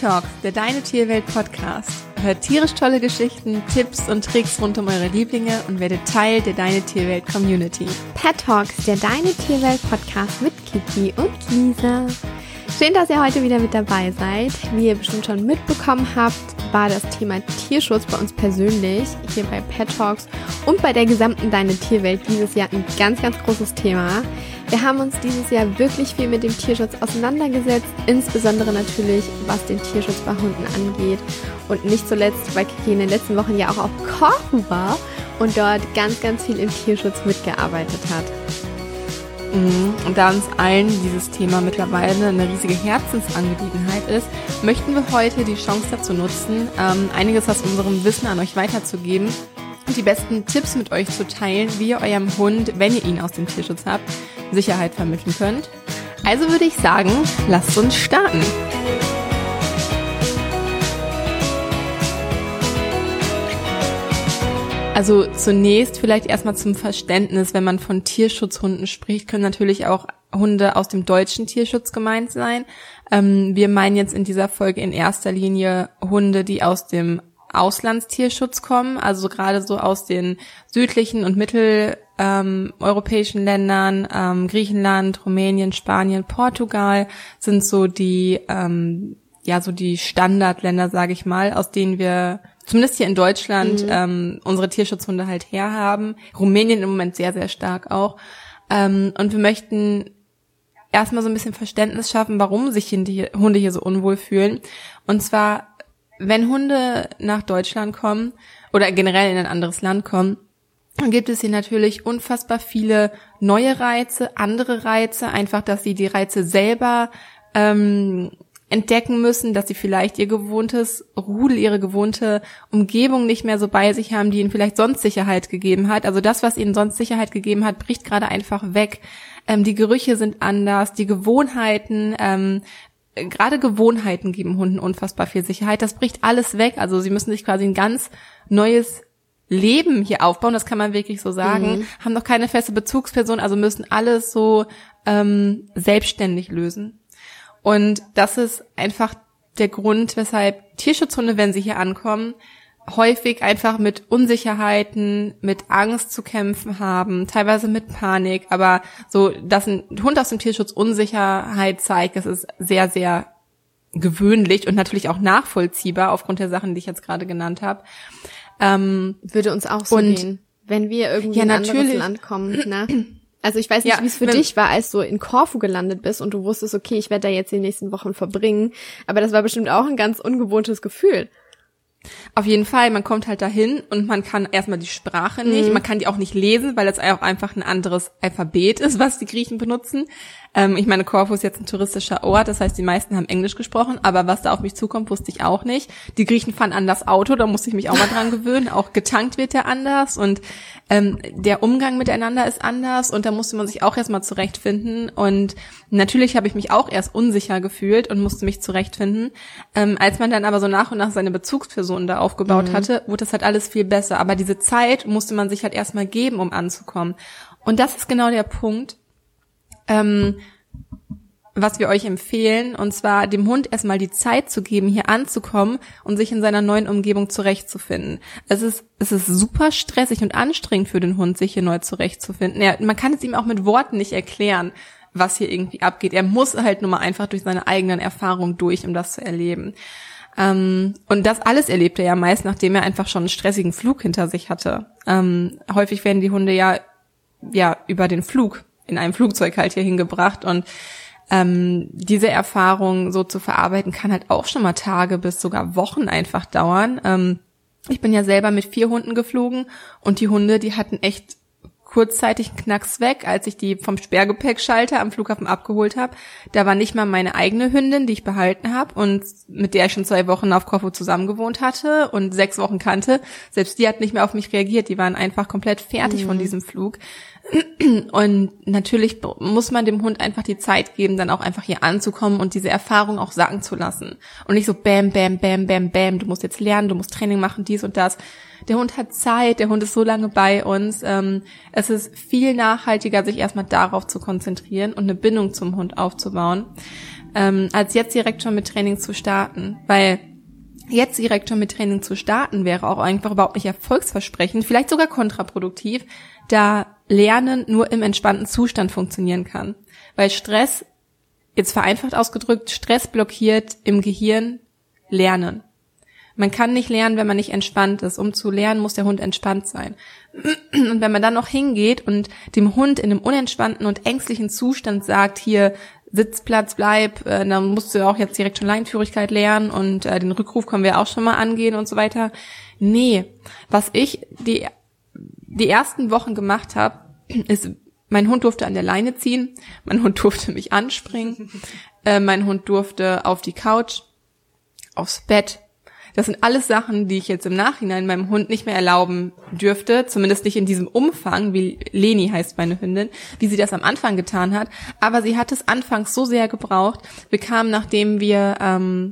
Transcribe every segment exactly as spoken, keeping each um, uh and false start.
Talks, der Deine Tierwelt Podcast. Hört tierisch tolle Geschichten, Tipps und Tricks rund um eure Lieblinge und werdet Teil der Deine Tierwelt Community. Pet Talks, der Deine Tierwelt Podcast mit Kiki und Lisa. Schön, dass ihr heute wieder mit dabei seid. Wie ihr bestimmt schon mitbekommen habt, war das Thema Tierschutz bei uns persönlich hier bei Pet Talks und bei der gesamten Deine Tierwelt dieses Jahr ein ganz, ganz großes Thema. Wir haben uns dieses Jahr wirklich viel mit dem Tierschutz auseinandergesetzt, insbesondere natürlich, was den Tierschutz bei Hunden angeht. Und nicht zuletzt, weil Kiki in den letzten Wochen ja auch auf Korfu war und dort ganz, ganz viel im Tierschutz mitgearbeitet hat. Und da uns allen dieses Thema mittlerweile eine riesige Herzensangelegenheit ist, möchten wir heute die Chance dazu nutzen, ähm, einiges aus unserem Wissen an euch weiterzugeben und die besten Tipps mit euch zu teilen, wie ihr eurem Hund, wenn ihr ihn aus dem Tierschutz habt, Sicherheit vermitteln könnt. Also würde ich sagen, lasst uns starten. Also zunächst vielleicht erstmal zum Verständnis, wenn man von Tierschutzhunden spricht, können natürlich auch Hunde aus dem deutschen Tierschutz gemeint sein. Ähm, wir meinen jetzt in dieser Folge in erster Linie Hunde, die aus dem Auslandstierschutz kommen, also gerade so aus den südlichen und mitteleuropäischen ähm, Ländern, ähm, Griechenland, Rumänien, Spanien, Portugal sind so die, ähm, ja so die Standardländer, sage ich mal, aus denen wir zumindest hier in Deutschland mhm. ähm, unsere Tierschutzhunde halt herhaben. Rumänien im Moment sehr, sehr stark auch. Ähm, und wir möchten erstmal so ein bisschen Verständnis schaffen, warum sich die Hunde hier so unwohl fühlen. Und zwar, wenn Hunde nach Deutschland kommen oder generell in ein anderes Land kommen, dann gibt es hier natürlich unfassbar viele neue Reize, andere Reize, einfach, dass sie die Reize selber ähm, entdecken müssen, dass sie vielleicht ihr gewohntes Rudel, ihre gewohnte Umgebung nicht mehr so bei sich haben, die ihnen vielleicht sonst Sicherheit gegeben hat. Also das, was ihnen sonst Sicherheit gegeben hat, bricht gerade einfach weg. Ähm, die Gerüche sind anders, die Gewohnheiten, ähm, gerade Gewohnheiten geben Hunden unfassbar viel Sicherheit. Das bricht alles weg. Also sie müssen sich quasi ein ganz neues Leben hier aufbauen, das kann man wirklich so sagen, mhm. haben noch keine feste Bezugsperson, also müssen alles so ähm, selbstständig lösen. Und das ist einfach der Grund, weshalb Tierschutzhunde, wenn sie hier ankommen, häufig einfach mit Unsicherheiten, mit Angst zu kämpfen haben, teilweise mit Panik. Aber so, dass ein Hund aus dem Tierschutz Unsicherheit zeigt, das ist sehr, sehr gewöhnlich und natürlich auch nachvollziehbar aufgrund der Sachen, die ich jetzt gerade genannt habe. Ähm, Würde uns auch so gehen, wenn wir irgendwie ja, in ein anderes Land kommen, ne? Also ich weiß nicht, ja, wie es für wenn, dich war, als du in Korfu gelandet bist und du wusstest, okay, ich werde da jetzt die nächsten Wochen verbringen. Aber das war bestimmt auch ein ganz ungewohntes Gefühl. Auf jeden Fall, man kommt halt dahin und man kann erstmal die Sprache nicht, mhm. man kann die auch nicht lesen, weil das auch einfach ein anderes Alphabet ist, was die Griechen benutzen. Ähm, ich meine, Korfu ist jetzt ein touristischer Ort, das heißt, die meisten haben Englisch gesprochen, aber was da auf mich zukommt, wusste ich auch nicht. Die Griechen fahren anders Auto, da musste ich mich auch mal dran gewöhnen. Auch getankt wird ja anders und ähm, der Umgang miteinander ist anders und da musste man sich auch erstmal zurechtfinden. Und natürlich habe ich mich auch erst unsicher gefühlt und musste mich zurechtfinden. Ähm, als man dann aber so nach und nach seine Bezugspersonen da aufgebaut mhm. hatte, wurde das halt alles viel besser. Aber diese Zeit musste man sich halt erstmal geben, um anzukommen. Und das ist genau der Punkt, ähm, was wir euch empfehlen, und zwar dem Hund erstmal die Zeit zu geben, hier anzukommen und sich in seiner neuen Umgebung zurechtzufinden. Es ist, es ist super stressig und anstrengend für den Hund, sich hier neu zurechtzufinden. Ja, man kann es ihm auch mit Worten nicht erklären, was hier irgendwie abgeht. Er muss halt nur mal einfach durch seine eigenen Erfahrungen durch, um das zu erleben. Ähm, und das alles erlebt er ja meist, nachdem er einfach schon einen stressigen Flug hinter sich hatte. Ähm, häufig werden die Hunde ja, ja über den Flug in einem Flugzeug halt hier hingebracht und ähm, diese Erfahrung so zu verarbeiten kann halt auch schon mal Tage bis sogar Wochen einfach dauern. Ähm, ich bin ja selber mit vier Hunden geflogen und die Hunde, die hatten echt kurzzeitig einen Knacks weg, als ich die vom Sperrgepäckschalter am Flughafen abgeholt habe. Da war nicht mal meine eigene Hündin, die ich behalten habe und mit der ich schon zwei Wochen auf Korfu zusammen gewohnt hatte und sechs Wochen kannte. Selbst die hat nicht mehr auf mich reagiert. Die waren einfach komplett fertig mhm. von diesem Flug. Und natürlich muss man dem Hund einfach die Zeit geben, dann auch einfach hier anzukommen und diese Erfahrung auch sagen zu lassen. Und nicht so bam, bam, bam, bam, bam, du musst jetzt lernen, du musst Training machen, dies und das. Der Hund hat Zeit, der Hund ist so lange bei uns. Ähm, es ist viel nachhaltiger, sich erstmal darauf zu konzentrieren und eine Bindung zum Hund aufzubauen. ähm, als jetzt direkt schon mit Training zu starten, weil jetzt direkt schon mit Training zu starten wäre auch einfach überhaupt nicht erfolgsversprechend, vielleicht sogar kontraproduktiv, da Lernen nur im entspannten Zustand funktionieren kann. Weil Stress, jetzt vereinfacht ausgedrückt, Stress blockiert im Gehirn Lernen. Man kann nicht lernen, wenn man nicht entspannt ist. Um zu lernen, muss der Hund entspannt sein. Und wenn man dann noch hingeht und dem Hund in einem unentspannten und ängstlichen Zustand sagt, hier, Sitzplatz, bleib, äh, dann musst du ja auch jetzt direkt schon Leinenführigkeit lernen und äh, den Rückruf können wir auch schon mal angehen und so weiter. Nee, was ich die die ersten Wochen gemacht habe, ist, mein Hund durfte an der Leine ziehen, mein Hund durfte mich anspringen, äh, mein Hund durfte auf die Couch, aufs Bett. Das sind alles Sachen, die ich jetzt im Nachhinein meinem Hund nicht mehr erlauben dürfte, zumindest nicht in diesem Umfang, wie Leni heißt meine Hündin, wie sie das am Anfang getan hat. Aber sie hat es anfangs so sehr gebraucht. Wir kamen, nachdem wir, ähm,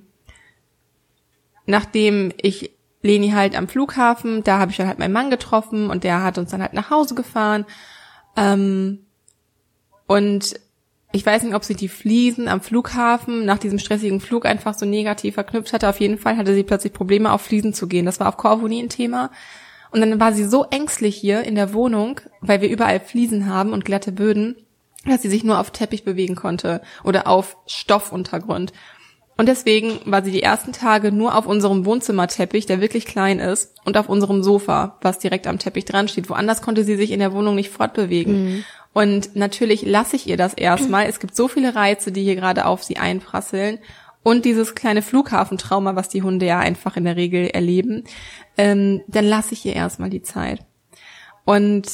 nachdem ich Leni halt am Flughafen, da habe ich dann halt meinen Mann getroffen und der hat uns dann halt nach Hause gefahren. Ähm, und ich weiß nicht, ob sie die Fliesen am Flughafen nach diesem stressigen Flug einfach so negativ verknüpft hatte. Auf jeden Fall hatte sie plötzlich Probleme, auf Fliesen zu gehen. Das war auf Korfu nie ein Thema. Und dann war sie so ängstlich hier in der Wohnung, weil wir überall Fliesen haben und glatte Böden, dass sie sich nur auf Teppich bewegen konnte oder auf Stoffuntergrund. Und deswegen war sie die ersten Tage nur auf unserem Wohnzimmerteppich, der wirklich klein ist, und auf unserem Sofa, was direkt am Teppich dran steht. Woanders konnte sie sich in der Wohnung nicht fortbewegen. Mhm. Und natürlich lasse ich ihr das erstmal. Es gibt so viele Reize, die hier gerade auf sie einprasseln. Und dieses kleine Flughafentrauma, was die Hunde ja einfach in der Regel erleben. Ähm, dann lasse ich ihr erstmal die Zeit. Und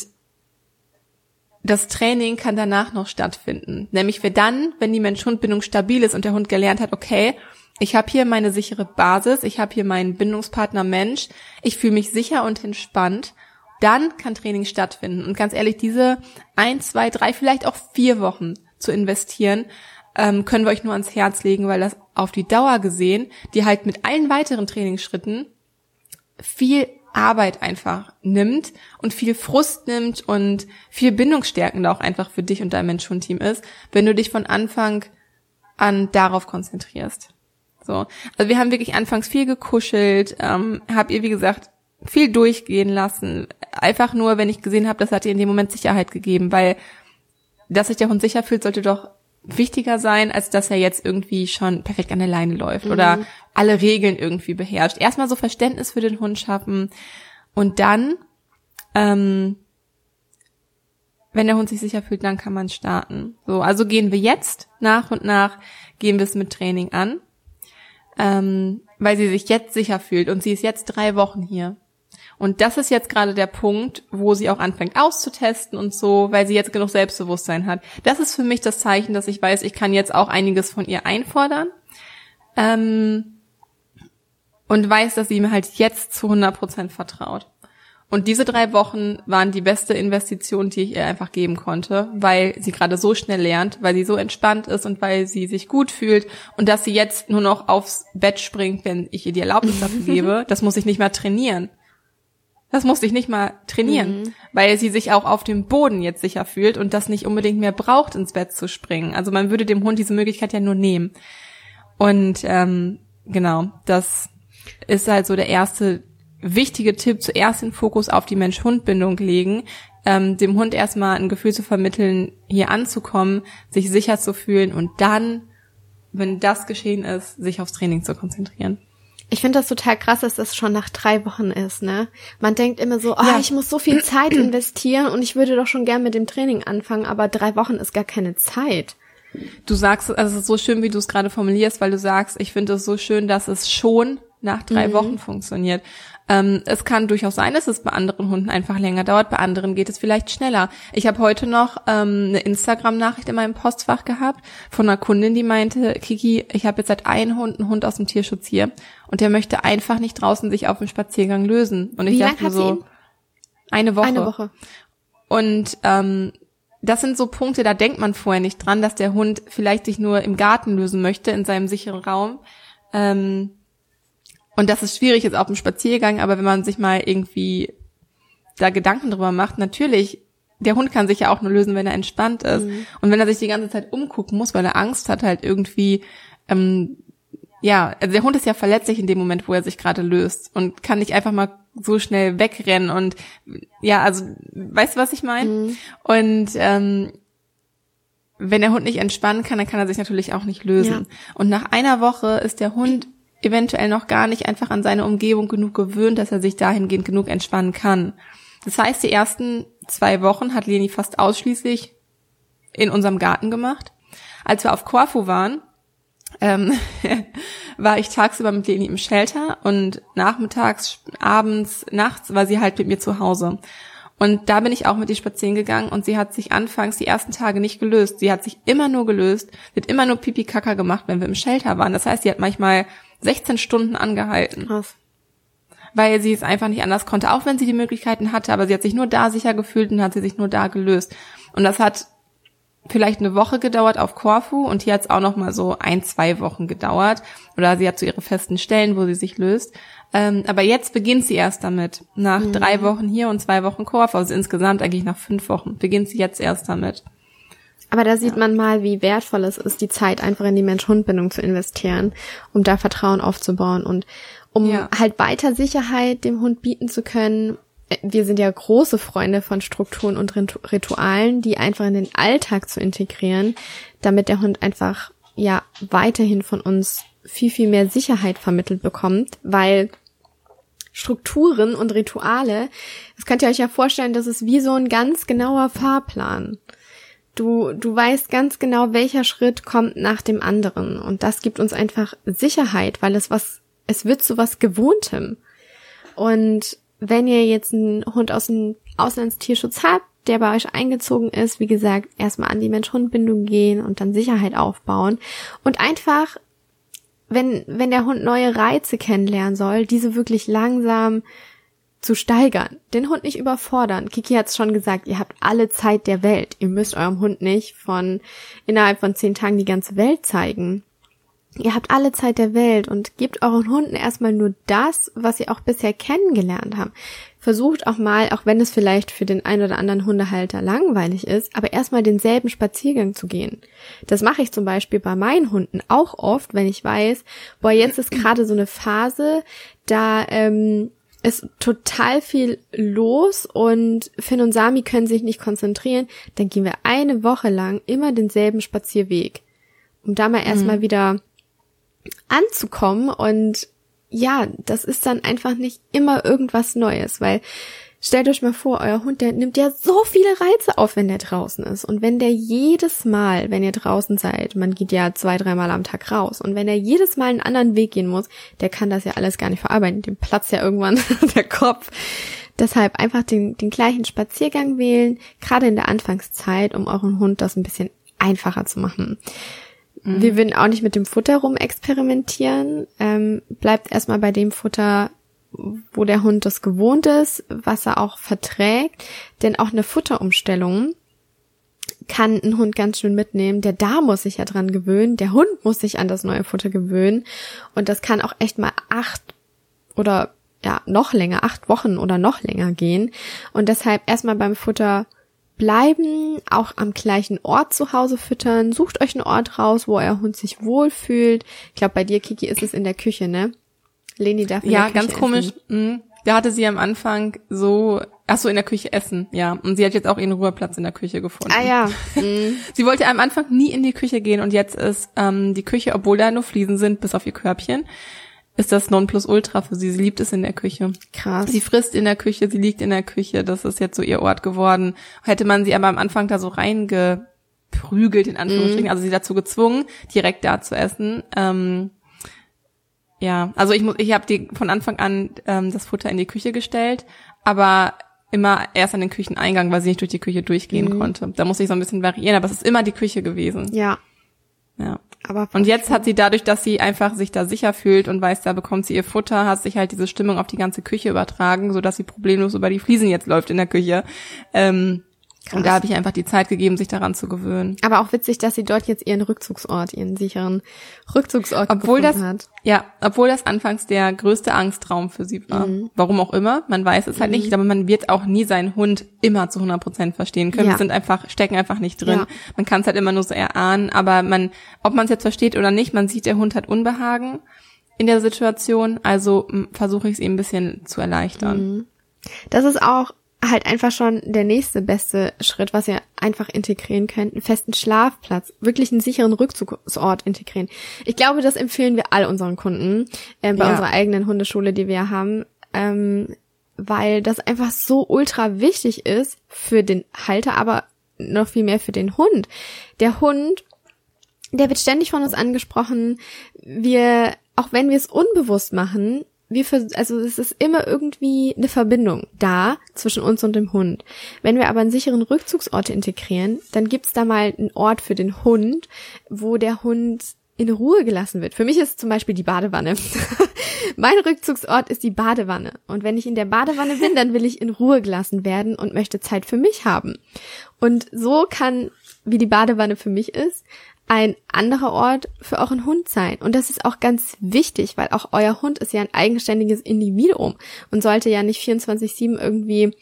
das Training kann danach noch stattfinden. Nämlich für dann, wenn die Mensch-Hund-Bindung stabil ist und der Hund gelernt hat, okay, ich habe hier meine sichere Basis, ich habe hier meinen Bindungspartner Mensch, ich fühle mich sicher und entspannt, dann kann Training stattfinden. Und ganz ehrlich, diese ein, zwei, drei, vielleicht auch vier Wochen zu investieren, ähm, können wir euch nur ans Herz legen, weil das auf die Dauer gesehen, die halt mit allen weiteren Trainingsschritten viel Arbeit einfach nimmt und viel Frust nimmt und viel bindungsstärkender auch einfach für dich und dein Mensch-Hund-Team ist, wenn du dich von Anfang an darauf konzentrierst. So, also wir haben wirklich anfangs viel gekuschelt, ähm, hab ihr, wie gesagt, viel durchgehen lassen. Einfach nur, wenn ich gesehen habe, das hat ihr in dem Moment Sicherheit gegeben, weil dass sich der Hund sicher fühlt, sollte doch wichtiger sein, als dass er jetzt irgendwie schon perfekt an der Leine läuft mhm. oder alle Regeln irgendwie beherrscht. Erstmal so Verständnis für den Hund schaffen und dann, ähm, wenn der Hund sich sicher fühlt, dann kann man starten. So, also gehen wir jetzt nach und nach, gehen wir es mit Training an, ähm, weil sie sich jetzt sicher fühlt und sie ist jetzt drei Wochen hier. Und das ist jetzt gerade der Punkt, wo sie auch anfängt auszutesten und so, weil sie jetzt genug Selbstbewusstsein hat. Das ist für mich das Zeichen, dass ich weiß, ich kann jetzt auch einiges von ihr einfordern. Ähm, und weiß, dass sie mir halt jetzt zu hundert Prozent vertraut. Und diese drei Wochen waren die beste Investition, die ich ihr einfach geben konnte, weil sie gerade so schnell lernt, weil sie so entspannt ist und weil sie sich gut fühlt und dass sie jetzt nur noch aufs Bett springt, wenn ich ihr die Erlaubnis dafür gebe. Das muss ich nicht mehr trainieren. Das musste ich nicht mal trainieren, mhm. weil sie sich auch auf dem Boden jetzt sicher fühlt und das nicht unbedingt mehr braucht, ins Bett zu springen. Also man würde dem Hund diese Möglichkeit ja nur nehmen. Und ähm, genau, das ist halt so der erste wichtige Tipp, zuerst den Fokus auf die Mensch-Hund-Bindung legen, ähm, dem Hund erstmal ein Gefühl zu vermitteln, hier anzukommen, sich sicher zu fühlen und dann, wenn das geschehen ist, sich aufs Training zu konzentrieren. Ich finde das total krass, dass das schon nach drei Wochen ist, ne? Man denkt immer so, oh, ja. ich muss so viel Zeit investieren und ich würde doch schon gern mit dem Training anfangen, aber drei Wochen ist gar keine Zeit. Du sagst, also es ist so schön, wie du es gerade formulierst, weil du sagst, ich finde es so schön, dass es schon nach drei mhm. Wochen funktioniert. Ähm, es kann durchaus sein, dass es bei anderen Hunden einfach länger dauert, bei anderen geht es vielleicht schneller. Ich habe heute noch ähm, eine Instagram-Nachricht in meinem Postfach gehabt von einer Kundin, die meinte, Kiki, ich habe jetzt seit einem Hund einen Hund aus dem Tierschutz hier und der möchte einfach nicht draußen sich auf dem Spaziergang lösen. Und ich Wie dachte mir so, eine Woche. Eine Woche. Und ähm, das sind so Punkte, da denkt man vorher nicht dran, dass der Hund vielleicht sich nur im Garten lösen möchte, in seinem sicheren Raum. Ähm, Und das ist schwierig jetzt auf dem Spaziergang, aber wenn man sich mal irgendwie da Gedanken drüber macht, natürlich, der Hund kann sich ja auch nur lösen, wenn er entspannt ist. Mhm. Und wenn er sich die ganze Zeit umgucken muss, weil er Angst hat, halt irgendwie ähm, ja, also der Hund ist ja verletzlich in dem Moment, wo er sich gerade löst und kann nicht einfach mal so schnell wegrennen und ja, also weißt du, was ich meine? Mhm. Und ähm, wenn der Hund nicht entspannen kann, dann kann er sich natürlich auch nicht lösen. Ja. Und nach einer Woche ist der Hund eventuell noch gar nicht einfach an seine Umgebung genug gewöhnt, dass er sich dahingehend genug entspannen kann. Das heißt, die ersten zwei Wochen hat Leni fast ausschließlich in unserem Garten gemacht. Als wir auf Korfu waren, ähm, war ich tagsüber mit Leni im Shelter und nachmittags, abends, nachts war sie halt mit mir zu Hause. Und da bin ich auch mit ihr spazieren gegangen und sie hat sich anfangs die ersten Tage nicht gelöst. Sie hat sich immer nur gelöst, sie hat immer nur Pipi-Kaka gemacht, wenn wir im Shelter waren. Das heißt, sie hat manchmal sechzehn Stunden angehalten. Krass. Weil sie es einfach nicht anders konnte, auch wenn sie die Möglichkeiten hatte, aber sie hat sich nur da sicher gefühlt und hat sie sich nur da gelöst. Und das hat vielleicht eine Woche gedauert auf Korfu und hier hat es auch noch mal so ein, zwei Wochen gedauert. Oder sie hat so ihre festen Stellen, wo sie sich löst. Ähm, aber jetzt beginnt sie erst damit. Nach mhm. drei Wochen hier und zwei Wochen Korfu, also insgesamt eigentlich nach fünf Wochen, beginnt sie jetzt erst damit. Aber da sieht ja. man mal, wie wertvoll es ist, die Zeit einfach in die Mensch-Hund-Bindung zu investieren, um da Vertrauen aufzubauen und um ja. halt weiter Sicherheit dem Hund bieten zu können. Wir sind ja große Freunde von Strukturen und Ritualen, die einfach in den Alltag zu integrieren, damit der Hund einfach ja weiterhin von uns viel, viel mehr Sicherheit vermittelt bekommt, weil Strukturen und Rituale, das könnt ihr euch ja vorstellen, das ist wie so ein ganz genauer Fahrplan. Du, du weißt ganz genau, welcher Schritt kommt nach dem anderen und das gibt uns einfach Sicherheit, weil es was, es wird zu was Gewohntem. Und wenn ihr jetzt einen Hund aus dem Auslandstierschutz habt, der bei euch eingezogen ist, wie gesagt, erstmal an die Mensch-Hund-Bindung gehen und dann Sicherheit aufbauen und einfach, wenn, wenn der Hund neue Reize kennenlernen soll, diese wirklich langsam zu steigern, den Hund nicht überfordern. Kiki hat es schon gesagt, ihr habt alle Zeit der Welt. Ihr müsst eurem Hund nicht von innerhalb von zehn Tagen die ganze Welt zeigen. Ihr habt alle Zeit der Welt und gebt euren Hunden erstmal nur das, was sie auch bisher kennengelernt haben. Versucht auch mal, auch wenn es vielleicht für den einen oder anderen Hundehalter langweilig ist, aber erstmal denselben Spaziergang zu gehen. Das mache ich zum Beispiel bei meinen Hunden auch oft, wenn ich weiß, boah, jetzt ist gerade so eine Phase, da ähm, ist total viel los und Finn und Sami können sich nicht konzentrieren, dann gehen wir eine Woche lang immer denselben Spazierweg, um da mal erstmal mhm. wieder anzukommen und ja, das ist dann einfach nicht immer irgendwas Neues, weil stellt euch mal vor, euer Hund, der nimmt ja so viele Reize auf, wenn der draußen ist und wenn der jedes Mal, wenn ihr draußen seid, man geht ja zwei, dreimal am Tag raus und wenn er jedes Mal einen anderen Weg gehen muss, der kann das ja alles gar nicht verarbeiten, dem platzt ja irgendwann der Kopf. Deshalb einfach den, den gleichen Spaziergang wählen, gerade in der Anfangszeit, um euren Hund das ein bisschen einfacher zu machen. Mhm. Wir würden auch nicht mit dem Futter rum experimentieren. Ähm, bleibt erstmal bei dem Futter, wo der Hund das gewohnt ist, was er auch verträgt. Denn auch eine Futterumstellung kann ein Hund ganz schön mitnehmen. Der Darm muss sich ja dran gewöhnen. Der Hund muss sich an das neue Futter gewöhnen. Und das kann auch echt mal acht oder ja noch länger, acht Wochen oder noch länger gehen. Und deshalb erstmal beim Futter bleiben, auch am gleichen Ort zu Hause füttern. Sucht euch einen Ort raus, wo euer Hund sich wohlfühlt. Ich glaube, bei dir, Kiki, ist es in der Küche, ne? Leni darf in ja, der Küche ganz komisch. Essen. Da hatte sie am Anfang so, ach so, in der Küche essen, ja. Und sie hat jetzt auch ihren Ruheplatz in der Küche gefunden. Ah ja. Mhm. Sie wollte am Anfang nie in die Küche gehen und jetzt ist ähm, die Küche, obwohl da nur Fliesen sind, bis auf ihr Körbchen, ist das Nonplusultra für sie. Sie liebt es in der Küche. Krass. Sie frisst in der Küche, sie liegt in der Küche. Das ist jetzt so ihr Ort geworden. Hätte man sie aber am Anfang da so reingeprügelt, in Anführungsstrichen, mm. also sie dazu gezwungen, direkt da zu essen. Ähm, ja, also ich muss, ich habe die von Anfang an ähm, das Futter in die Küche gestellt, aber immer erst an den Kücheneingang, weil sie nicht durch die Küche durchgehen mm. konnte. Da musste ich so ein bisschen variieren, aber es ist immer die Küche gewesen. Ja. Ja. Aber und jetzt hat sie dadurch, dass sie einfach sich da sicher fühlt und weiß, da bekommt sie ihr Futter, hat sich halt diese Stimmung auf die ganze Küche übertragen, so dass sie problemlos über die Fliesen jetzt läuft in der Küche. Ähm, Krass. Und da habe ich einfach die Zeit gegeben, sich daran zu gewöhnen. Aber auch witzig, dass sie dort jetzt ihren Rückzugsort, ihren sicheren Rückzugsort obwohl gefunden das, hat. Ja, obwohl das anfangs der größte Angstraum für sie war. Mhm. Warum auch immer, man weiß es halt mhm. nicht, aber man wird auch nie seinen Hund immer zu hundert Prozent verstehen können. Ja. Wir sind einfach, stecken einfach nicht drin. Ja. Man kann es halt immer nur so erahnen, aber man, ob man es jetzt versteht oder nicht, man sieht, der Hund hat Unbehagen in der Situation, also versuche ich es ihm ein bisschen zu erleichtern. Mhm. Das ist auch halt einfach schon der nächste beste Schritt, was ihr einfach integrieren könnt, einen festen Schlafplatz, wirklich einen sicheren Rückzugsort integrieren. Ich glaube, das empfehlen wir all unseren Kunden äh, bei ja. unserer eigenen Hundeschule, die wir haben, ähm, weil das einfach so ultra wichtig ist für den Halter, aber noch viel mehr für den Hund. Der Hund, der wird ständig von uns angesprochen. Wir, auch wenn wir es unbewusst machen, Wir vers- also es ist immer irgendwie eine Verbindung da zwischen uns und dem Hund. Wenn wir aber einen sicheren Rückzugsort integrieren, dann gibt's da mal einen Ort für den Hund, wo der Hund in Ruhe gelassen wird. Für mich ist es zum Beispiel die Badewanne. Mein Rückzugsort ist die Badewanne. Und wenn ich in der Badewanne bin, dann will ich in Ruhe gelassen werden und möchte Zeit für mich haben. Und so kann, wie die Badewanne für mich ist, ein anderer Ort für euren Hund sein. Und das ist auch ganz wichtig, weil auch euer Hund ist ja ein eigenständiges Individuum und sollte ja nicht vierundzwanzig sieben irgendwie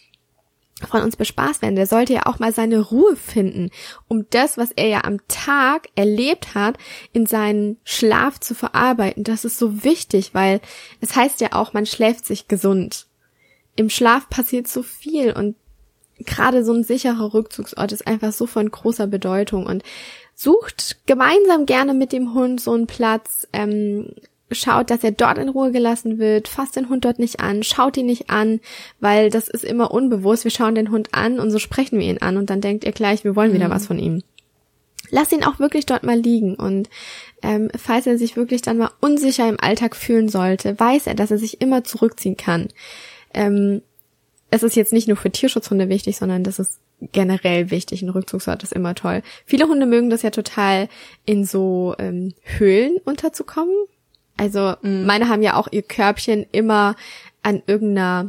von uns bespaßt werden. Der sollte ja auch mal seine Ruhe finden, um das, was er ja am Tag erlebt hat, in seinen Schlaf zu verarbeiten. Das ist so wichtig, weil es heißt ja auch, man schläft sich gesund. Im Schlaf passiert so viel und gerade so ein sicherer Rückzugsort ist einfach so von großer Bedeutung und sucht gemeinsam gerne mit dem Hund so einen Platz, ähm, schaut, dass er dort in Ruhe gelassen wird, fasst den Hund dort nicht an, schaut ihn nicht an, weil das ist immer unbewusst. Wir schauen den Hund an und so sprechen wir ihn an und dann denkt ihr gleich, wir wollen wieder mhm. was von ihm. Lasst ihn auch wirklich dort mal liegen und ähm, falls er sich wirklich dann mal unsicher im Alltag fühlen sollte, weiß er, dass er sich immer zurückziehen kann. Ähm, es ist jetzt nicht nur für Tierschutzhunde wichtig, sondern das ist generell wichtig. Ein Rückzugsort ist immer toll. Viele Hunde mögen das ja total, in so ähm, Höhlen unterzukommen. Also mm. meine haben ja auch ihr Körbchen immer an irgendeiner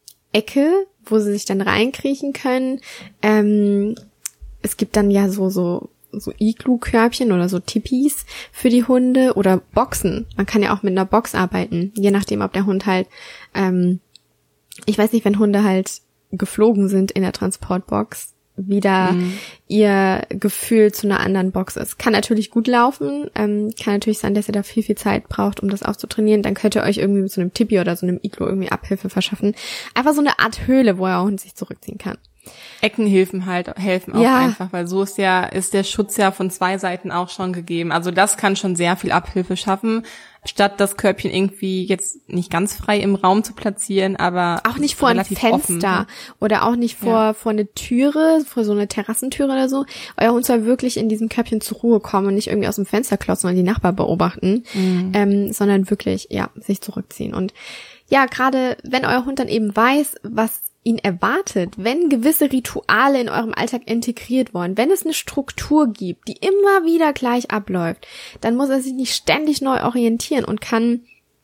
Ecke, wo sie sich dann reinkriechen können. Ähm, es gibt dann ja so so so Iglu-Körbchen oder so Tipis für die Hunde oder Boxen. Man kann ja auch mit einer Box arbeiten, je nachdem, ob der Hund halt ähm, ich weiß nicht, wenn Hunde halt geflogen sind in der Transportbox, wieder mhm. ihr Gefühl zu einer anderen Box ist. Kann natürlich gut laufen, ähm, kann natürlich sein, dass ihr da viel, viel Zeit braucht, um das aufzutrainieren. Dann könnt ihr euch irgendwie mit so einem Tipi oder so einem Iglo irgendwie Abhilfe verschaffen. Einfach so eine Art Höhle, wo euer Hund sich zurückziehen kann. Eckenhilfen halt helfen auch ja. einfach, weil so ist ja, ist der Schutz ja von zwei Seiten auch schon gegeben. Also das kann schon sehr viel Abhilfe schaffen, statt das Körbchen irgendwie jetzt nicht ganz frei im Raum zu platzieren, aber auch nicht vor ein Fenster offen. Oder auch nicht vor ja. vor eine Türe, vor so eine Terrassentüre oder so. Euer Hund soll wirklich in diesem Körbchen zur Ruhe kommen und nicht irgendwie aus dem Fenster klotzen und die Nachbarn beobachten, mhm. ähm, sondern wirklich ja sich zurückziehen. Und ja, gerade wenn euer Hund dann eben weiß, was ihn erwartet, wenn gewisse Rituale in eurem Alltag integriert wurden, wenn es eine Struktur gibt, die immer wieder gleich abläuft, dann muss er sich nicht ständig neu orientieren und kann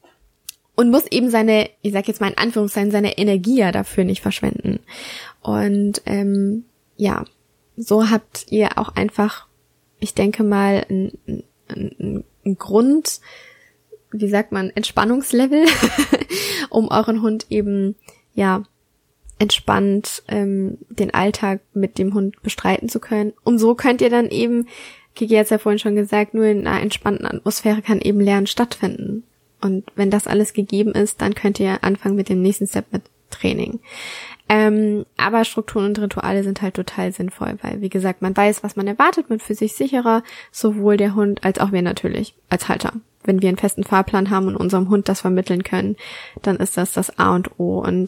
und muss eben seine, ich sag jetzt mal in Anführungszeichen, seine Energie ja dafür nicht verschwenden. Und ähm, ja, so habt ihr auch einfach, ich denke mal, ein, ein, ein Grund, wie sagt man, Entspannungslevel, um euren Hund eben, ja, entspannt ähm, den Alltag mit dem Hund bestreiten zu können. Und so könnt ihr dann eben, Kiki hat es ja vorhin schon gesagt, nur in einer entspannten Atmosphäre kann eben Lernen stattfinden. Und wenn das alles gegeben ist, dann könnt ihr anfangen mit dem nächsten Step mit Training. Ähm, aber Strukturen und Rituale sind halt total sinnvoll, weil, wie gesagt, man weiß, was man erwartet, man fühlt sich sicherer, sowohl der Hund als auch wir natürlich als Halter. Wenn wir einen festen Fahrplan haben und unserem Hund das vermitteln können, dann ist das das A und O. Und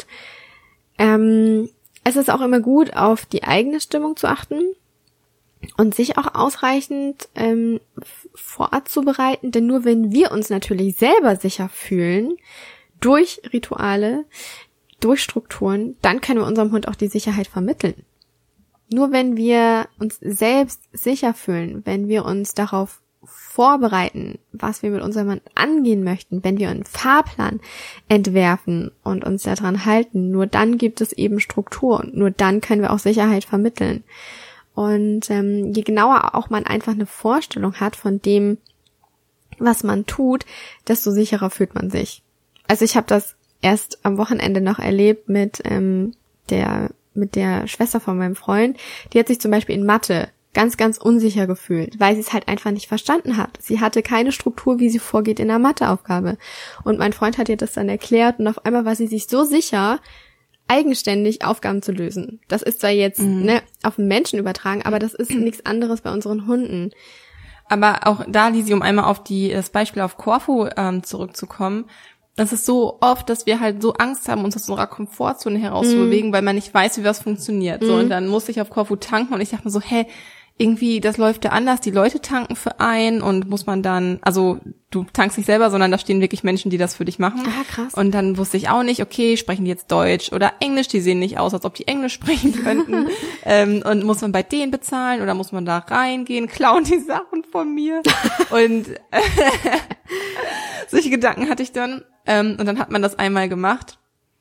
ähm, es ist auch immer gut, auf die eigene Stimmung zu achten und sich auch ausreichend ähm, vorzubereiten, denn nur wenn wir uns natürlich selber sicher fühlen, durch Rituale, durch Strukturen, dann können wir unserem Hund auch die Sicherheit vermitteln. Nur wenn wir uns selbst sicher fühlen, wenn wir uns darauf vorbereiten, was wir mit unserem Hund angehen möchten, wenn wir einen Fahrplan entwerfen und uns daran halten, nur dann gibt es eben Struktur und nur dann können wir auch Sicherheit vermitteln. Und ähm, je genauer auch man einfach eine Vorstellung hat von dem, was man tut, desto sicherer fühlt man sich. Also ich habe das erst am Wochenende noch erlebt mit ähm, der mit der Schwester von meinem Freund. Die hat sich zum Beispiel in Mathe ganz, ganz unsicher gefühlt, weil sie es halt einfach nicht verstanden hat. Sie hatte keine Struktur, wie sie vorgeht in einer Matheaufgabe. Und mein Freund hat ihr das dann erklärt und auf einmal war sie sich so sicher, eigenständig Aufgaben zu lösen. Das ist zwar jetzt mhm. ne, auf den Menschen übertragen, aber das ist nichts anderes bei unseren Hunden. Aber auch da, Lisi, um einmal auf die das Beispiel auf Korfu ähm, zurückzukommen, das ist so oft, dass wir halt so Angst haben, uns aus unserer Komfortzone herauszubewegen, mm. weil man nicht weiß, wie was funktioniert. Mm. So, und dann musste ich auf Korfu tanken und ich dachte mir so, hä, irgendwie, das läuft ja anders, die Leute tanken für einen und muss man dann, also du tankst nicht selber, sondern da stehen wirklich Menschen, die das für dich machen. Ah, krass. Und dann wusste ich auch nicht, okay, sprechen die jetzt Deutsch oder Englisch, die sehen nicht aus, als ob die Englisch sprechen könnten. ähm, und muss man bei denen bezahlen oder muss man da reingehen, klauen die Sachen von mir? Und äh, solche Gedanken hatte ich dann. Ähm, und dann hat man das einmal gemacht.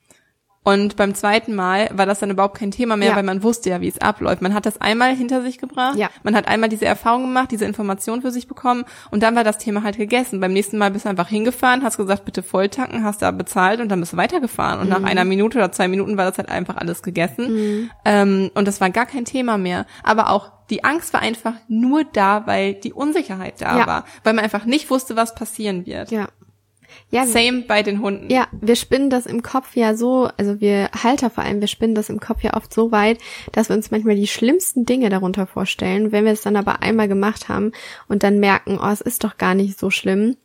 Und beim zweiten Mal war das dann überhaupt kein Thema mehr, ja. weil man wusste ja, wie es abläuft. Man hat das einmal hinter sich gebracht, ja. man hat einmal diese Erfahrung gemacht, diese Information für sich bekommen und dann war das Thema halt gegessen. Beim nächsten Mal bist du einfach hingefahren, hast gesagt, bitte volltanken, hast da bezahlt und dann bist du weitergefahren. Und mhm. nach einer Minute oder zwei Minuten war das halt einfach alles gegessen. Mhm. Ähm, und das war gar kein Thema mehr. Aber auch die Angst war einfach nur da, weil die Unsicherheit da ja. war. Weil man einfach nicht wusste, was passieren wird. Ja. Ja, Same bei den Hunden. Ja, wir spinnen das im Kopf ja so, also wir Halter vor allem, wir spinnen das im Kopf ja oft so weit, dass wir uns manchmal die schlimmsten Dinge darunter vorstellen. Wenn wir es dann aber einmal gemacht haben und dann merken, oh, es ist doch gar nicht so schlimm.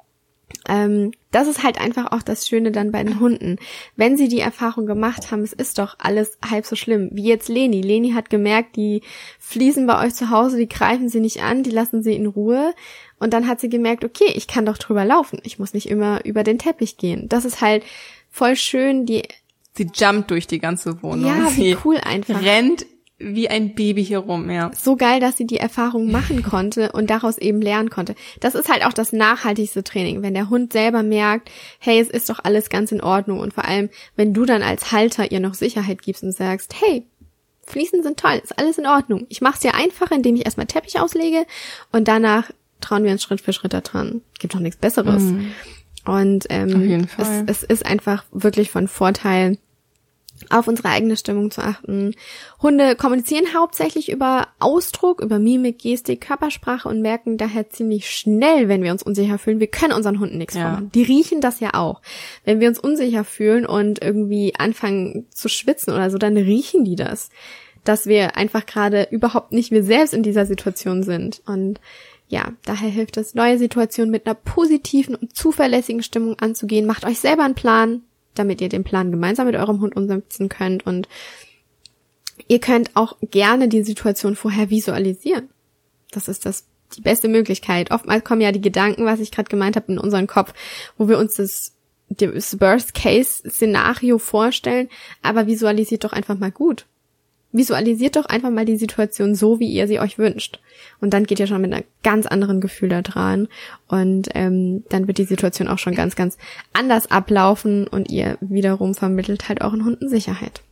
Ähm, das ist halt einfach auch das Schöne dann bei den Hunden. Wenn sie die Erfahrung gemacht haben, es ist doch alles halb so schlimm. Wie jetzt Leni. Leni hat gemerkt, die Fliesen bei euch zu Hause, die greifen sie nicht an, die lassen sie in Ruhe. Und dann hat sie gemerkt, okay, ich kann doch drüber laufen. Ich muss nicht immer über den Teppich gehen. Das ist halt voll schön. Die Sie jumpt durch die ganze Wohnung. Ja, wie sie cool einfach. Rennt wie ein Baby hier rum, ja. So geil, dass sie die Erfahrung machen konnte und daraus eben lernen konnte. Das ist halt auch das nachhaltigste Training, wenn der Hund selber merkt, hey, es ist doch alles ganz in Ordnung. Und vor allem, wenn du dann als Halter ihr noch Sicherheit gibst und sagst, hey, Fliesen sind toll, ist alles in Ordnung. Ich mach's dir einfacher, indem ich erstmal Teppich auslege und danach trauen wir uns Schritt für Schritt da dran. Gibt doch nichts Besseres. Mhm. Und ähm, auf jeden Fall. Es, es ist einfach wirklich von Vorteil, auf unsere eigene Stimmung zu achten. Hunde kommunizieren hauptsächlich über Ausdruck, über Mimik, Gestik, Körpersprache und merken daher ziemlich schnell, wenn wir uns unsicher fühlen, wir können unseren Hunden nichts ja. vormachen. Die riechen das ja auch. Wenn wir uns unsicher fühlen und irgendwie anfangen zu schwitzen oder so, dann riechen die das, dass wir einfach gerade überhaupt nicht wir selbst in dieser Situation sind. Und ja, daher hilft es, neue Situationen mit einer positiven und zuverlässigen Stimmung anzugehen. Macht euch selber einen Plan, damit ihr den Plan gemeinsam mit eurem Hund umsetzen könnt. Und ihr könnt auch gerne die Situation vorher visualisieren. Das ist das die beste Möglichkeit. Oftmals kommen ja die Gedanken, was ich gerade gemeint habe, in unseren Kopf, wo wir uns das, das Worst-Case-Szenario vorstellen. Aber visualisiert doch einfach mal gut. Visualisiert doch einfach mal die Situation so, wie ihr sie euch wünscht. Und dann geht ihr schon mit einem ganz anderen Gefühl da dran. Und ähm, dann wird die Situation auch schon ganz, ganz anders ablaufen. Und ihr wiederum vermittelt halt euren Hunden Sicherheit.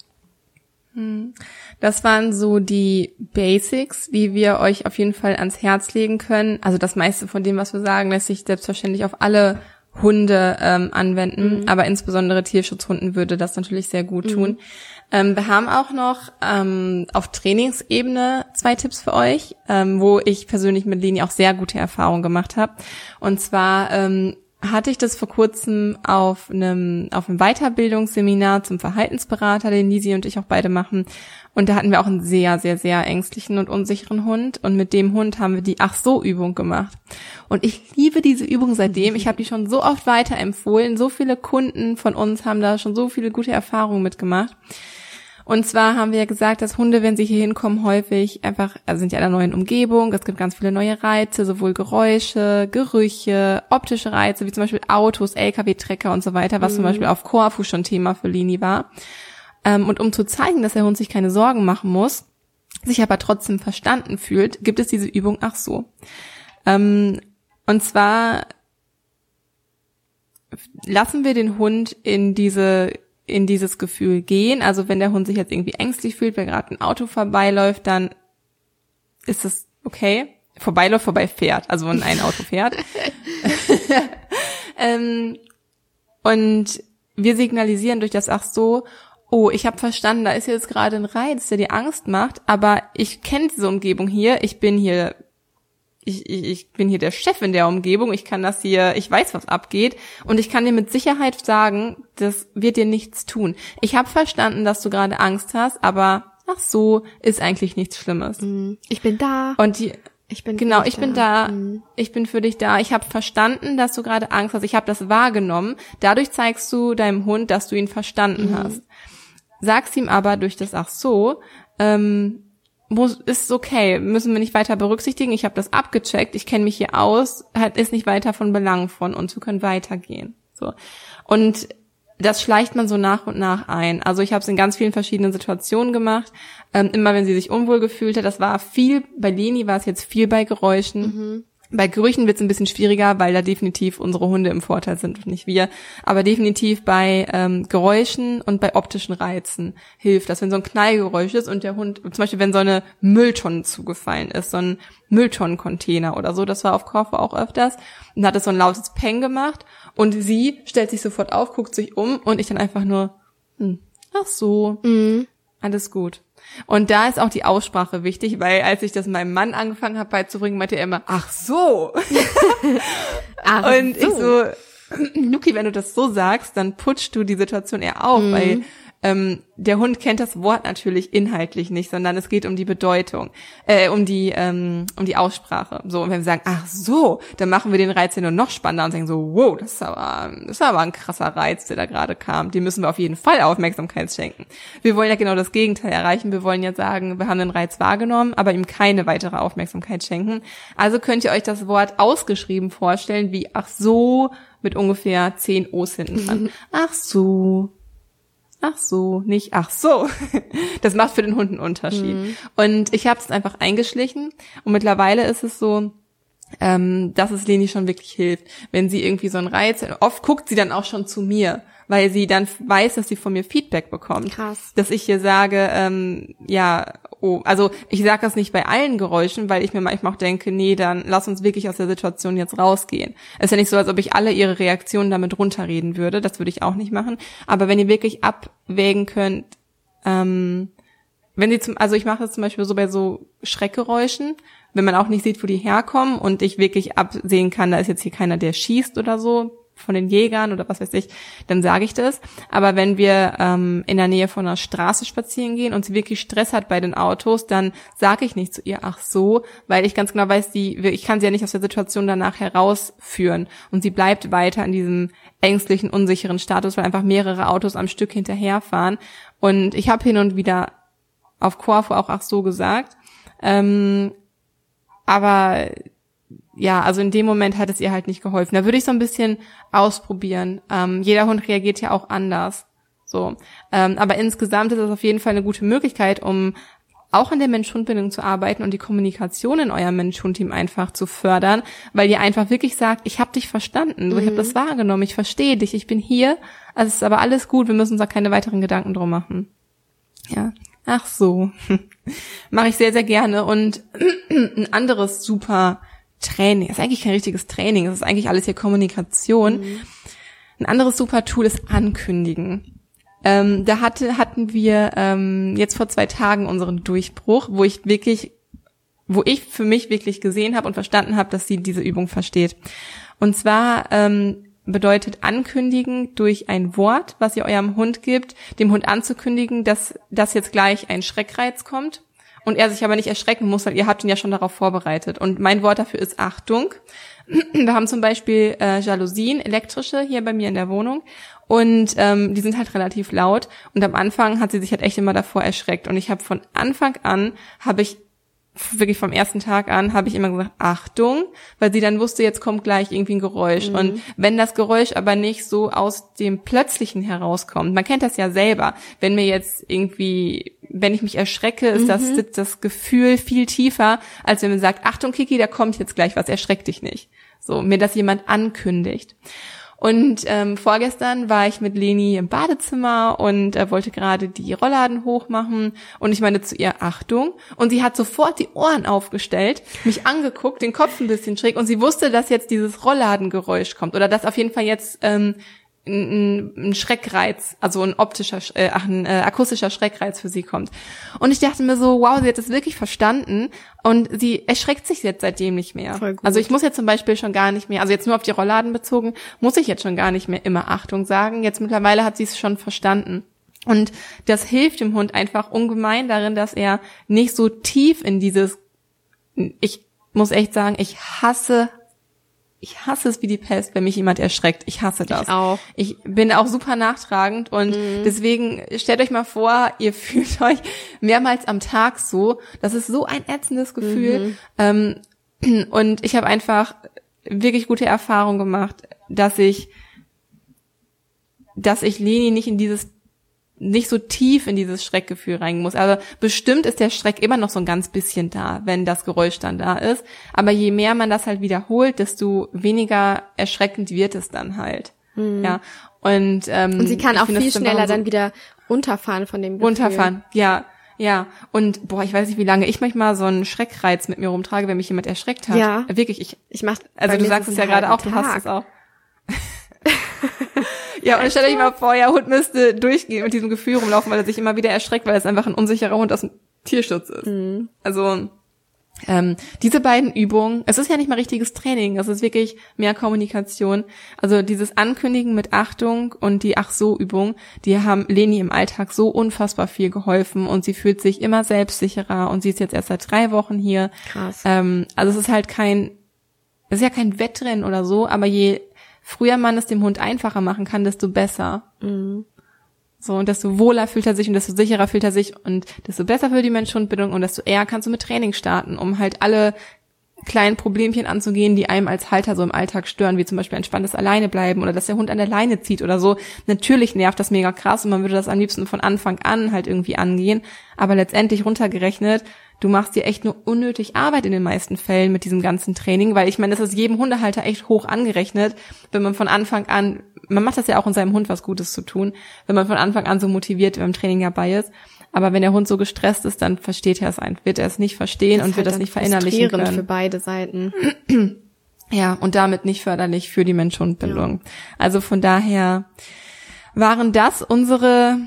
Das waren so die Basics, wie wir euch auf jeden Fall ans Herz legen können. Also das meiste von dem, was wir sagen, lässt sich selbstverständlich auf alle Hunde ähm, anwenden. Mhm. Aber insbesondere Tierschutzhunden würde das natürlich sehr gut tun. Mhm. Ähm, wir haben auch noch ähm, auf Trainingsebene zwei Tipps für euch, ähm, wo ich persönlich mit Leni auch sehr gute Erfahrungen gemacht habe. Und zwar ähm, hatte ich das vor kurzem auf einem auf einem Weiterbildungsseminar zum Verhaltensberater, den Lisi und ich auch beide machen. Und da hatten wir auch einen sehr, sehr, sehr ängstlichen und unsicheren Hund. Und mit dem Hund haben wir die Ach-so-Übung gemacht. Und ich liebe diese Übung seitdem. Ich habe die schon so oft weiterempfohlen. So viele Kunden von uns haben da schon so viele gute Erfahrungen mitgemacht. Und zwar haben wir ja gesagt, dass Hunde, wenn sie hier hinkommen, häufig einfach, also sind ja in einer neuen Umgebung, es gibt ganz viele neue Reize, sowohl Geräusche, Gerüche, optische Reize, wie zum Beispiel Autos, L K W-Trecker und so weiter, was mhm. zum Beispiel auf Korfu schon Thema für Leni war. Und um zu zeigen, dass der Hund sich keine Sorgen machen muss, sich aber trotzdem verstanden fühlt, gibt es diese Übung Ach so. Ähm, und zwar lassen wir den Hund in diese in dieses Gefühl gehen. Also wenn der Hund sich jetzt irgendwie ängstlich fühlt, weil gerade ein Auto vorbeiläuft, dann ist es okay. Vorbeiläuft, vorbei fährt, also wenn ein Auto fährt. ähm, und wir signalisieren durch das Ach so, oh, ich habe verstanden, da ist jetzt gerade ein Reiz, der dir Angst macht, aber ich kenne diese Umgebung hier, ich bin hier Ich, ich, ich bin hier der Chef in der Umgebung, ich kann das hier, ich weiß, was abgeht und ich kann dir mit Sicherheit sagen, das wird dir nichts tun. Ich habe verstanden, dass du gerade Angst hast, aber ach so, ist eigentlich nichts Schlimmes. Ich bin da. Und die, ich bin genau, ich da. bin da, mhm. ich bin für dich da. Ich habe verstanden, dass du gerade Angst hast. Ich habe das wahrgenommen. Dadurch zeigst du deinem Hund, dass du ihn verstanden mhm. hast. Sagst ihm aber durch das ach so, ähm, muss, ist okay, müssen wir nicht weiter berücksichtigen. Ich habe das abgecheckt, ich kenne mich hier aus, halt ist nicht weiter von Belang von uns, wir können weitergehen. So. Und das schleicht man so nach und nach ein. Also ich habe es in ganz vielen verschiedenen Situationen gemacht. Ähm, immer wenn sie sich unwohl gefühlt hat, das war viel, bei Leni war es jetzt viel bei Geräuschen. Mhm. Bei Gerüchen wird es ein bisschen schwieriger, weil da definitiv unsere Hunde im Vorteil sind und nicht wir. Aber definitiv bei ähm, Geräuschen und bei optischen Reizen hilft das. Wenn so ein Knallgeräusch ist und der Hund, zum Beispiel wenn so eine Mülltonne zugefallen ist, so ein Mülltonnencontainer oder so, das war auf Corfu auch öfters, und hat es so ein lautes Peng gemacht und sie stellt sich sofort auf, guckt sich um und ich dann einfach nur, hm, ach so, mhm. alles gut. Und da ist auch die Aussprache wichtig, weil als ich das meinem Mann angefangen habe beizubringen, meinte er immer, ach so. ach und so. Ich so, Nuki, wenn du das so sagst, dann putschst du die Situation eher auf, mhm. weil ähm, der Hund kennt das Wort natürlich inhaltlich nicht, sondern es geht um die Bedeutung, äh, um die ähm, um die Aussprache. So, und wenn wir sagen, ach so, dann machen wir den Reiz ja nur noch spannender und sagen so, wow, das ist aber, das ist aber ein krasser Reiz, der da gerade kam. Dem müssen wir auf jeden Fall Aufmerksamkeit schenken. Wir wollen ja genau das Gegenteil erreichen. Wir wollen ja sagen, wir haben den Reiz wahrgenommen, aber ihm keine weitere Aufmerksamkeit schenken. Also könnt ihr euch das Wort ausgeschrieben vorstellen, wie ach so, mit ungefähr zehn O's hinten dran. Ach so. Ach so, nicht ach so. Das macht für den Hund einen Unterschied. Mhm. Und ich habe es einfach eingeschlichen und mittlerweile ist es so, ähm, dass es Leni schon wirklich hilft. Wenn sie irgendwie so einen Reiz, oft guckt sie dann auch schon zu mir, weil sie dann weiß, dass sie von mir Feedback bekommt. Krass. Dass ich hier sage, ähm, ja, oh, also ich sage das nicht bei allen Geräuschen, weil ich mir manchmal auch denke, nee, dann lass uns wirklich aus der Situation jetzt rausgehen. Es ist ja nicht so, als ob ich alle ihre Reaktionen damit runterreden würde, das würde ich auch nicht machen. Aber wenn ihr wirklich abwägen könnt, ähm, wenn sie zum, also ich mache das zum Beispiel so bei so Schreckgeräuschen, wenn man auch nicht sieht, wo die herkommen und ich wirklich absehen kann, da ist jetzt hier keiner, der schießt oder so, von den Jägern oder was weiß ich, dann sage ich das. Aber wenn wir ähm, in der Nähe von einer Straße spazieren gehen und sie wirklich Stress hat bei den Autos, dann sage ich nicht zu ihr, ach so, weil ich ganz genau weiß, die, ich kann sie ja nicht aus der Situation danach herausführen. Und sie bleibt weiter in diesem ängstlichen, unsicheren Status, weil einfach mehrere Autos am Stück hinterherfahren. Und ich habe hin und wieder auf Corfu auch ach so gesagt. Ähm, aber ja, also in dem Moment hat es ihr halt nicht geholfen. Da würde ich so ein bisschen ausprobieren. Ähm, jeder Hund reagiert ja auch anders. So, ähm, aber insgesamt ist es auf jeden Fall eine gute Möglichkeit, um auch an der Mensch-Hund-Bindung zu arbeiten und die Kommunikation in eurem Mensch-Hund-Team einfach zu fördern, weil ihr einfach wirklich sagt, ich habe dich verstanden, mhm. ich habe das wahrgenommen, ich verstehe dich, ich bin hier, also es ist aber alles gut, wir müssen uns da keine weiteren Gedanken drum machen. Ja, ach so, mache ich sehr, sehr gerne. Und ein anderes super Training, ist eigentlich kein richtiges Training, es ist eigentlich alles hier Kommunikation. Mhm. Ein anderes super Tool ist Ankündigen. Ähm, da hatte, hatten wir ähm, jetzt vor zwei Tagen unseren Durchbruch, wo ich wirklich, wo ich für mich wirklich gesehen habe und verstanden habe, dass sie diese Übung versteht. Und zwar ähm, bedeutet Ankündigen durch ein Wort, was ihr eurem Hund gibt, dem Hund anzukündigen, dass, dass jetzt gleich ein Schreckreiz kommt. Und er sich aber nicht erschrecken muss, weil ihr habt ihn ja schon darauf vorbereitet. Und mein Wort dafür ist Achtung. Wir haben zum Beispiel äh, Jalousien, elektrische, hier bei mir in der Wohnung. Und ähm, die sind halt relativ laut. Und am Anfang hat sie sich halt echt immer davor erschreckt. Und ich habe von Anfang an, habe ich wirklich vom ersten Tag an, habe ich immer gesagt, Achtung, weil sie dann wusste, jetzt kommt gleich irgendwie ein Geräusch. Mhm. Und wenn das Geräusch aber nicht so aus dem Plötzlichen herauskommt, man kennt das ja selber, wenn mir jetzt irgendwie, wenn ich mich erschrecke, ist mhm. das, das Gefühl viel tiefer, als wenn man sagt, Achtung Kiki, da kommt jetzt gleich was, erschreck dich nicht. So, mir das jemand ankündigt. Und ähm, vorgestern war ich mit Leni im Badezimmer und äh, wollte gerade die Rollladen hochmachen und ich meine zu ihr, Achtung. Und sie hat sofort die Ohren aufgestellt, mich angeguckt, den Kopf ein bisschen schräg und sie wusste, dass jetzt dieses Rollladengeräusch kommt oder dass auf jeden Fall jetzt ähm, ein, ein Schreckreiz, also ein optischer, äh, ach, ein äh, akustischer Schreckreiz für sie kommt. Und ich dachte mir so, wow, sie hat das wirklich verstanden und sie erschreckt sich jetzt seitdem nicht mehr. Voll gut. Also ich muss jetzt zum Beispiel schon gar nicht mehr, also jetzt nur auf die Rollladen bezogen, muss ich jetzt schon gar nicht mehr immer Achtung sagen. Jetzt mittlerweile hat sie es schon verstanden. Und das hilft dem Hund einfach ungemein darin, dass er nicht so tief in dieses, ich muss echt sagen, ich hasse Ich hasse es wie die Pest, wenn mich jemand erschreckt. Ich hasse das. Ich auch. Ich bin auch super nachtragend und mhm. deswegen stellt euch mal vor, ihr fühlt euch mehrmals am Tag so. Das ist so ein ätzendes Gefühl. Mhm. Ähm, und ich habe einfach wirklich gute Erfahrungen gemacht, dass ich, dass ich Leni nicht in dieses nicht so tief in dieses Schreckgefühl rein muss. Aber bestimmt ist der Schreck immer noch so ein ganz bisschen da, wenn das Geräusch dann da ist. Aber je mehr man das halt wiederholt, desto weniger erschreckend wird es dann halt. Mhm. Ja. Und, ähm, und sie kann auch viel schneller so dann wieder runterfahren von dem Gefühl. Runterfahren, ja. Ja, und boah, ich weiß nicht, wie lange ich manchmal so einen Schreckreiz mit mir rumtrage, wenn mich jemand erschreckt hat. Ja. Wirklich, ich, ich mach, also du sagst es ja gerade auch, du hast es auch. Ja, und stell euch mal vor, der Hund müsste durchgehen mit diesem Gefühl rumlaufen, weil er sich immer wieder erschreckt, weil es einfach ein unsicherer Hund aus dem Tierschutz ist. Mhm. Also ähm, diese beiden Übungen, es ist ja nicht mal richtiges Training, es ist wirklich mehr Kommunikation. Also dieses Ankündigen mit Achtung und die Ach-so-Übung, die haben Leni im Alltag so unfassbar viel geholfen und sie fühlt sich immer selbstsicherer und sie ist jetzt erst seit drei Wochen hier. Krass. Ähm, also es ist halt kein, es ist ja kein Wettrennen oder so, aber je früher man es dem Hund einfacher machen kann, desto besser. Mhm. So, und desto wohler fühlt er sich und desto sicherer fühlt er sich und desto besser für die Mensch-Hund-Bindung und desto eher kannst du mit Training starten, um halt alle kleinen Problemchen anzugehen, die einem als Halter so im Alltag stören, wie zum Beispiel entspanntes Alleinebleiben oder dass der Hund an der Leine zieht oder so. Natürlich nervt das mega krass und man würde das am liebsten von Anfang an halt irgendwie angehen, aber letztendlich runtergerechnet, du machst dir echt nur unnötig Arbeit in den meisten Fällen mit diesem ganzen Training, weil ich meine, das ist jedem Hundehalter echt hoch angerechnet, wenn man von Anfang an, man macht das ja auch in seinem Hund was Gutes zu tun, wenn man von Anfang an so motiviert beim Training dabei ist. Aber wenn der Hund so gestresst ist, dann versteht er es einfach, wird er es nicht verstehen und wird das nicht verinnerlichen können. Für beide Seiten. Ja, und damit nicht förderlich für die Mensch-Hund-Bindung. Ja. Also von daher waren das unsere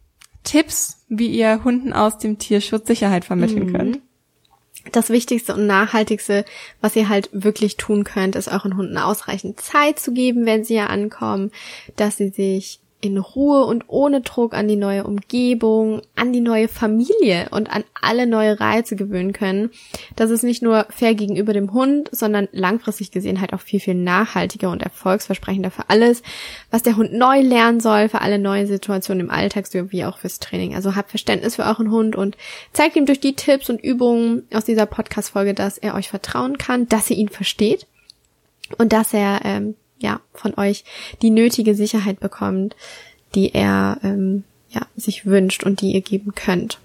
Tipps, wie ihr Hunden aus dem Tierschutz Sicherheit vermitteln mhm. könnt. Das Wichtigste und Nachhaltigste, was ihr halt wirklich tun könnt, ist euren Hunden ausreichend Zeit zu geben, wenn sie ja ankommen, dass sie sich in Ruhe und ohne Druck an die neue Umgebung, an die neue Familie und an alle neue Reize gewöhnen können. Das ist nicht nur fair gegenüber dem Hund, sondern langfristig gesehen halt auch viel, viel nachhaltiger und erfolgsversprechender für alles, was der Hund neu lernen soll, für alle neuen Situationen im Alltag, sowie auch fürs Training. Also habt Verständnis für euren Hund und zeigt ihm durch die Tipps und Übungen aus dieser Podcast-Folge, dass er euch vertrauen kann, dass ihr ihn versteht und dass er ähm, ja, von euch die nötige Sicherheit bekommt, die er ähm, ja, sich wünscht und die ihr geben könnt.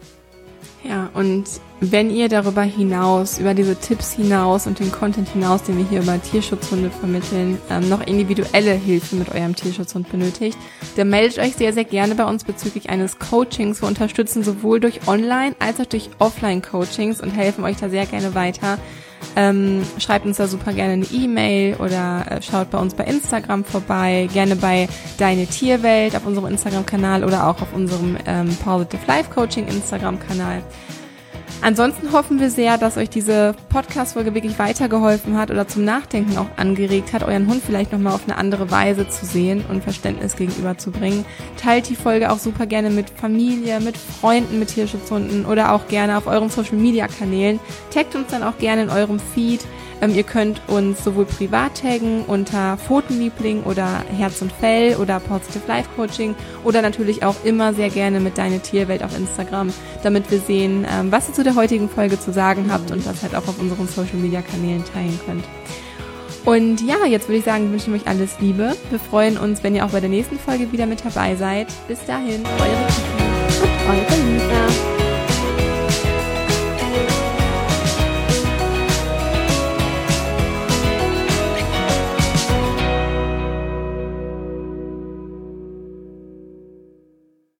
Ja, und wenn ihr darüber hinaus, über diese Tipps hinaus und den Content hinaus, den wir hier über Tierschutzhunde vermitteln, ähm, noch individuelle Hilfe mit eurem Tierschutzhund benötigt, dann meldet euch sehr, sehr gerne bei uns bezüglich eines Coachings. Wir unterstützen sowohl durch Online- als auch durch Offline-Coachings und helfen euch da sehr gerne weiter. Ähm, schreibt uns da super gerne eine E-Mail oder äh, schaut bei uns bei Instagram vorbei, gerne bei Deine Tierwelt auf unserem Instagram-Kanal oder auch auf unserem ähm, Positive Life Coaching Instagram-Kanal. Ansonsten hoffen wir sehr, dass euch diese Podcast-Folge wirklich weitergeholfen hat oder zum Nachdenken auch angeregt hat, euren Hund vielleicht nochmal auf eine andere Weise zu sehen und Verständnis gegenüberzubringen. Teilt die Folge auch super gerne mit Familie, mit Freunden, mit Tierschutzhunden oder auch gerne auf euren Social-Media-Kanälen. Taggt uns dann auch gerne in eurem Feed. Ähm, ihr könnt uns sowohl privat taggen unter Pfotenliebling oder Herz und Fell oder Positive Life Coaching oder natürlich auch immer sehr gerne mit Deine Tierwelt auf Instagram, damit wir sehen, ähm, was ihr zu der heutigen Folge zu sagen habt und das halt auch auf unseren Social Media Kanälen teilen könnt. Und ja, jetzt würde ich sagen, wünschen wir euch alles Liebe. Wir freuen uns, wenn ihr auch bei der nächsten Folge wieder mit dabei seid. Bis dahin, eure Kiki und eure Lisa.